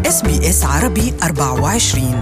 SBS عربي 24.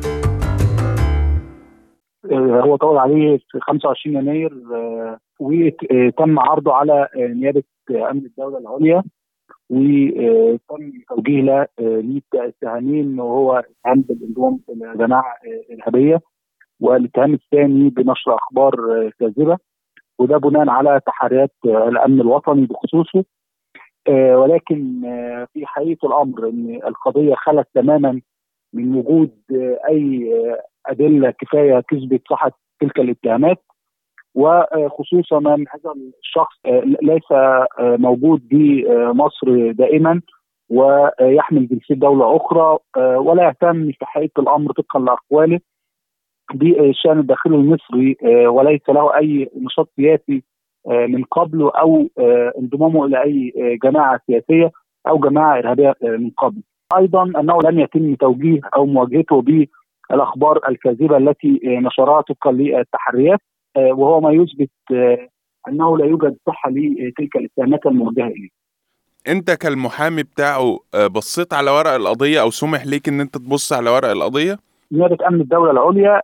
هو طول عليه في 25 يناير وتم عرضه على نيابة أمن الدولة العليا، وتم توجيه له اتهامين، وهو اتهام بالانضمام إلى جماعة إرهابية، والاتهام الثاني بنشر أخبار كاذبة، وده بناء على تحريات الأمن الوطني بخصوصه. ولكن في حقيقة الأمر أن القضية خلت تماما من وجود أي أدلة كفاية تثبت صحة تلك الاتهامات، وخصوصا أن هذا الشخص ليس موجود بمصر دائما ويحمل جنسية دولة أخرى، ولا يهتم في حقيقة الأمر طبقا لأقواله بالشأن الداخلي المصري، وليس له أي نشاط سياسي من قبل أو انضمامه إلى أي جماعة سياسية أو جماعة إرهابية من قبل. أيضا أنه لم يتم توجيه أو مواجهته بالأخبار الكاذبة التي نشرها طبقا للتحريات، وهو ما يثبت أنه لا يوجد صحة لتلك الاتهامات الموجهة إليه. انت كالمحامي بتاعه بصيت على ورق القضية او سمح ليك ان انت تبص على ورق القضية؟ نيابة أمن الدولة العليا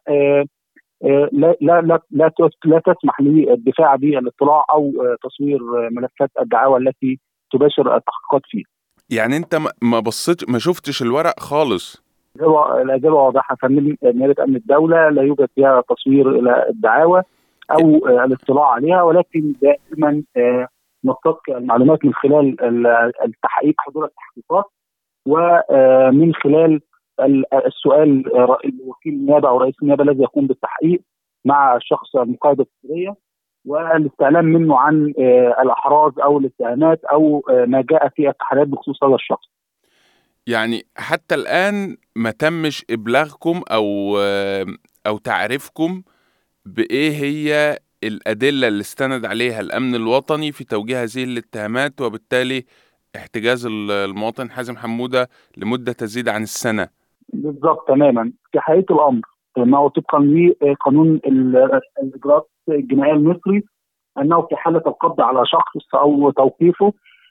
لا تسمح للدفاع بالاطلاع او تصوير ملفات الدعاوى التي تباشر التحقيقات فيه. يعني انت ما بصيت، ما شفتش الورق خالص؟ الإجابة واضحة، فمن نيابة أمن الدولة لا يوجد فيها تصوير إلى الدعاوى أو الاطلاع عليها، ولكن دائما نستقي المعلومات من خلال التحقيق، حضور التحقيقات، ومن خلال السؤال وكيل النيابه او رئيس النيابه الذي يقوم بالتحقيق مع الشخص المقيد بالسريه، والاستعلام منه عن الاحراز او الاتهامات او ما جاء في التحريات بخصوص هذا الشخص. يعني حتى الآن ما تمش إبلاغكم أو تعريفكم بإيه هي الأدلة اللي استند عليها الأمن الوطني في توجيه هذه الاتهامات، وبالتالي احتجاز المواطن حازم حمودة لمدة تزيد عن السنة؟ بالضبط تماما. في حقيقة الأمر أنه طبقا لقانون الإجراءات الجنائية المصري، أنه في حالة القبض على شخص أو توقيفه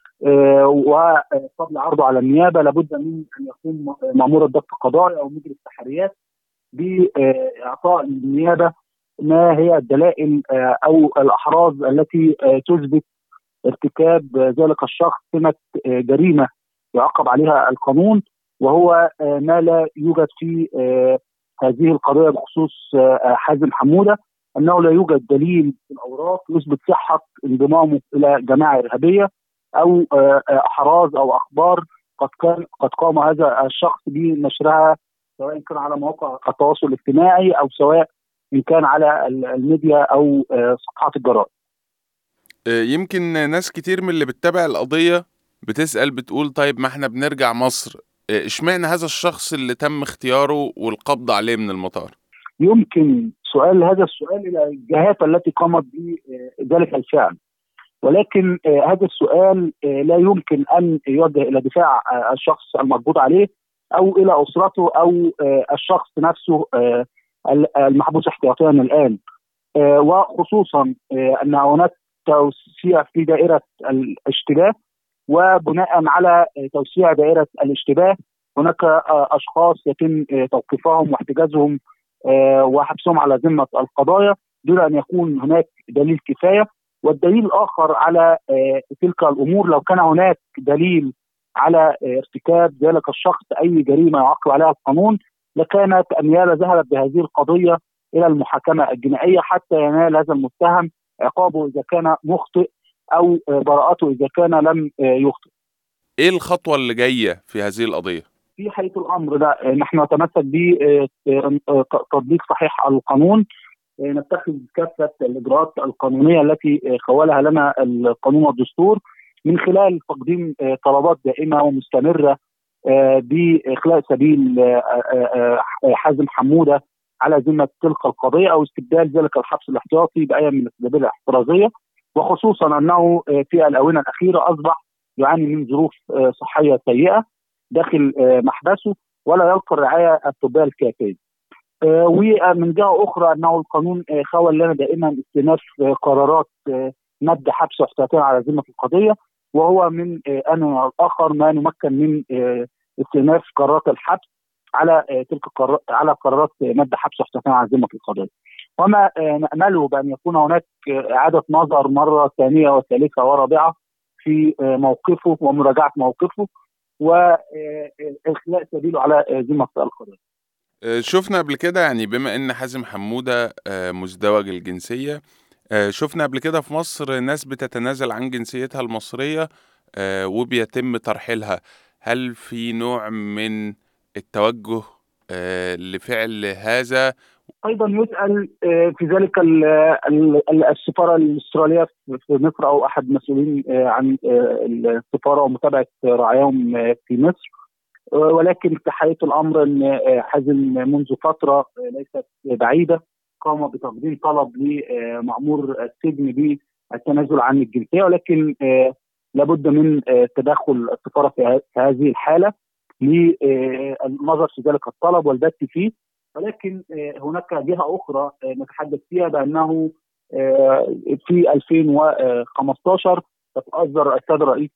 وقبل عرضه على النيابة، لابد من أن يقوم مأمور الضبط القضائي أو مجري التحريات بإعطاء النيابة ما هي الدلائل أو الأحراز التي تثبت ارتكاب ذلك الشخص سمة جريمة يعاقب عليها القانون، وهو ما لا يوجد في هذه القضية بخصوص حازم حمودة، أنه لا يوجد دليل في الأوراق يثبت صحة انضمامه إلى جماعة إرهابية أو أحراز أو أخبار قد قام هذا الشخص بنشرها، سواء كان على مواقع التواصل الاجتماعي أو سواء إن كان على الميديا أو صفحات الجرائد. يمكن ناس كتير من اللي بتتابع القضية بتسأل، بتقول طيب ما احنا بنرجع مصر، اشمعنى هذا الشخص اللي تم اختياره والقبض عليه من المطار؟ يمكن هذا السؤال إلى الجهات التي قامت بذلك الفعل، ولكن هذا السؤال لا يمكن أن يوجه إلى دفاع الشخص المقبوض عليه أو إلى أسرته أو الشخص نفسه المحبوس احتياطيا الآن، وخصوصا أن هناك توسيع في دائرة الاشتباه، وبناء على توسيع دائرة الاشتباه هناك أشخاص يتم توقيفهم واحتجازهم وحبسهم على ذمة القضايا دون أن يكون هناك دليل كفاية. والدليل الآخر على تلك الأمور، لو كان هناك دليل على ارتكاب ذلك الشخص أي جريمة يعاقب عليها القانون، لكانت النيابة ذهبت بهذه القضية إلى المحاكمة الجنائية حتى ينال هذا المتهم عقابه إذا كان مخطئ أو براءته إذا كان لم يخطئ. إيه الخطوة اللي جاية في هذه القضية؟ في حقيقة الأمر ده نحن نتمسك بتطبيق صحيح القانون، نتخذ كافة الإجراءات القانونية التي خولها لنا القانون والدستور، من خلال تقديم طلبات دائمة ومستمرة بإخلاء سبيل حازم حمودة على ذمة تلك القضية، أو استبدال ذلك الحبس الاحتياطي بأي من السبيل الاحترازية، وخصوصا أنه في الآونة الأخيرة أصبح يعاني من ظروف صحية سيئة داخل محبسه ولا يلقى الرعاية الطبية الكافية. ومن جهة أخرى أنه القانون خول لنا دائما استئناف قرارات مد حبس احتياطيا على ذمة القضية، وهو من آن آخر ما نمكن من استئناف قرارات الحبس على على قرارات مد حبس حسام على ذمة القضاء. وما نأمله بأن يكون هناك إعادة نظر مرة ثانية وثالثة ورابعة في موقفه ومراجعة موقفه وإخلاء سبيله على ذمة القضاء. شفنا قبل كده يعني بما ان حازم حمودة مزدوج الجنسية، شفنا قبل كده في مصر ناس بتتنازل عن جنسيتها المصرية وبيتم ترحيلها. هل في نوع من التوجه لفعل هذا؟ أيضا يسأل في ذلك السفارة الأسترالية في مصر أو أحد مسؤولين عن السفارة ومتابعة رعاياهم في مصر، ولكن في حقيقة الأمر أن حازم منذ فترة ليست بعيدة قام بتقديم طلب لمأمور السجن بالتنازل عن الجنسية، ولكن لابد من تدخل السفارة في هذه الحالة للنظر في ذلك الطلب والبت فيه. ولكن هناك جهة أخرى نتحدث فيها بأنه في 2015 أصدر السيد الرئيس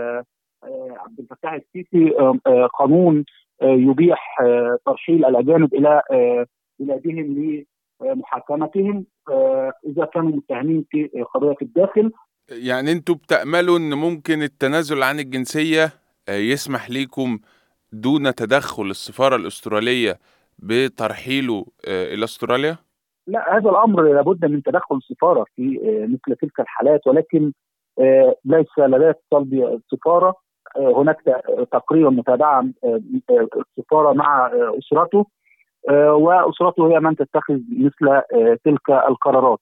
عبد الفتاح السيسي قانون يبيح ترحيل الأجانب إلى بلادهم لمحاكمتهم إذا كانوا متهمين في قضية الداخل. يعني أنتوا بتأملوا أن ممكن التنازل عن الجنسية يسمح لكم دون تدخل السفارة الأسترالية بترحيله إلى أستراليا؟ لا، هذا الأمر لابد من تدخل السفارة في مثل تلك الحالات، ولكن ليس لدى اتصال السفارة. هناك تقريبا متابعة السفارة مع أسرته، وأسرته هي من تتخذ مثل تلك القرارات.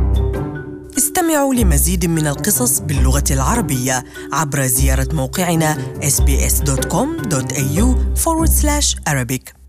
استمعوا لمزيد من القصص باللغة العربية عبر زيارة موقعنا sbs.com.au/Arabic.